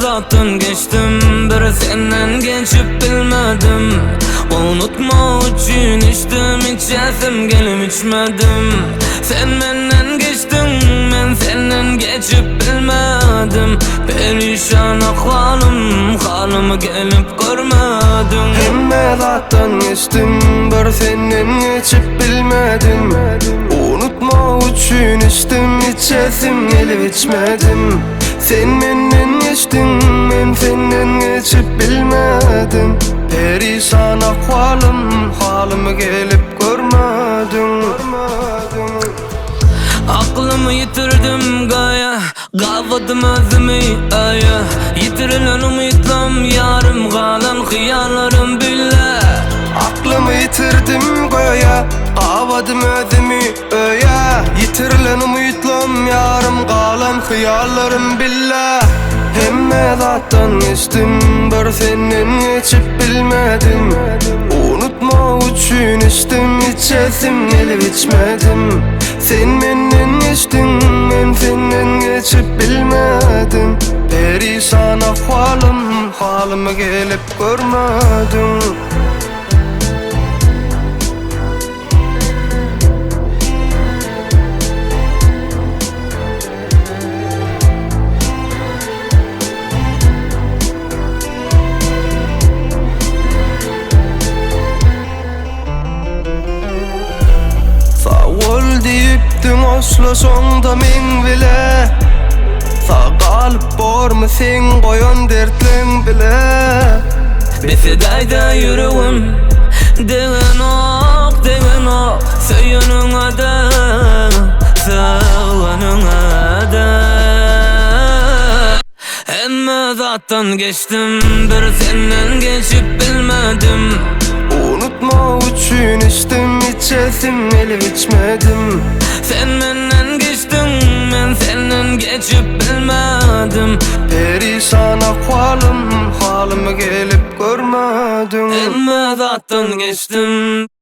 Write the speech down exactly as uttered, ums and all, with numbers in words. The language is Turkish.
zattan geçtim, bir senden geçip bilmedim. Unutma üçün içtim, içesim gelip içmedim. Sen menden geçtin, men senden geçip bilmedim. Perişan ahvalim, halımı gelip görmedim. Hemme zattan geçtim, bir senden geçip bilmedim. Unutma üçün içtim, içesim gelip içmedim. Sen menden geçtin, men senden geçip bilmedim. Perişan ahvalim, halımı gelip görmedim. Aklımı yitirdim gaya, gavadım özümü aya. Yitirilen umutlam yarım kalan hıyallarım bile. Aklımı yitirdim goya, gavadım özümü öya. Yitirilen umutlam yarım kalan hıyallarım billah. Hemme zattan geçtim, bir senden geçip bilmedim. Unutma üçün içtim, içesim gelip içmedim. Sen menden geçtin, men senden geçip bilmedim. Perişan ahvalim, halımı gelip görmedim. Ol deyiptin osla sonda men bile. Sağ kalıp bormu sen koyan dertlen bile. Besedayda yüreğim, degen ok, degen ok. Söyünün adı, sağının adı. Hemme zattan geçtim, bir senden geçip bilmedim. Unutma üçün içtim, içesim gelip içmedim. Sen menden geçtin, men senden geçip bilmedim. Perişan ahvalim, halımı gelip görmedim. Hemme zattan geçtim.